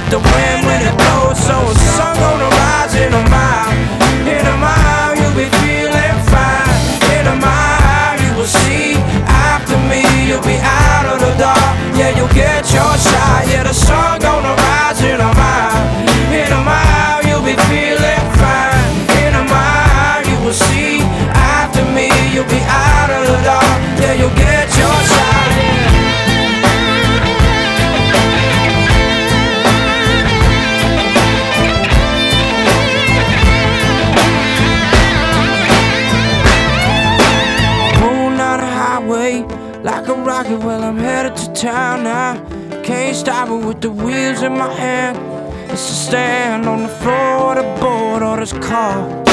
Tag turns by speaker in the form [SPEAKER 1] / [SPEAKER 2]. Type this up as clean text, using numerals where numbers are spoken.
[SPEAKER 1] with the wind when it blows. So the sun gonna rise in a mile. In a mile you'll be feeling fine. In a mile you will see. After me you'll be out of the dark. Yeah, you'll get your shot. Yeah, the sun gonna rise in a mile. In a mile you'll be feeling fine. In a mile you will see. After me you'll be out of the dark. Yeah, you'll get your shot. Rolling down the highway like a rocket, well I'm headed to town now. Can't stop it with the wheels in my hand. It's a stand on the floor of the board or this car.